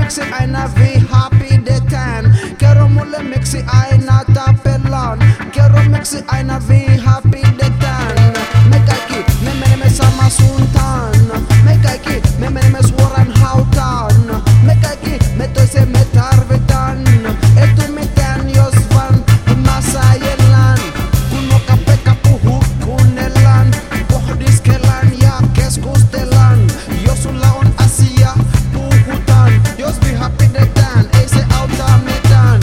mixi aina vi happy de tan. Quiero mule mixi aina tapelan. Quiero mixi aina vi happy de tan. Mekaki me sama suntan. Mekaki me sworan hautan. Mekaki me toise me tarvetan. Etu me tan yosvan masayelan. Kuno kape kapuhu kunelan. Pohdis kelan ya keskustelan. Yosulaon asia puhutan. Yos be happy de tan. Ese auta metan.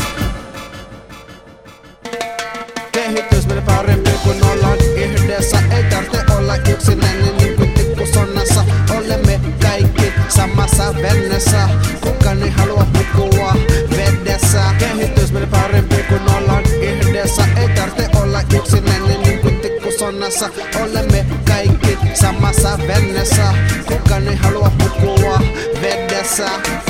Kehitys mene parempi kun ollaan yhdessä. Ei tarvitse olla yksinäinen niin kuin tikkusonnassa. Olemme kaikki samassa veneessä. Kukaan ei halua hukkua vedessä. Kehitys mene parempi kun ollaan yhdessä. Ei tarvitse olla yksinäinen niin kuin tikkusonnassa. Olemme kaikki samassa veneessä. Kukaan ei halua hukkua vedessä.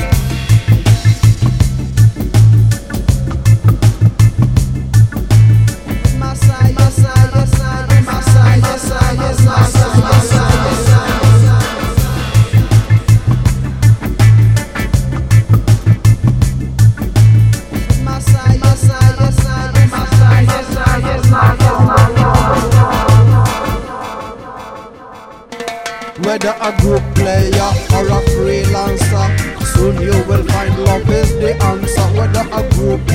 Whether a group player or a freelancer, soon you will find love is the answer. Whether a group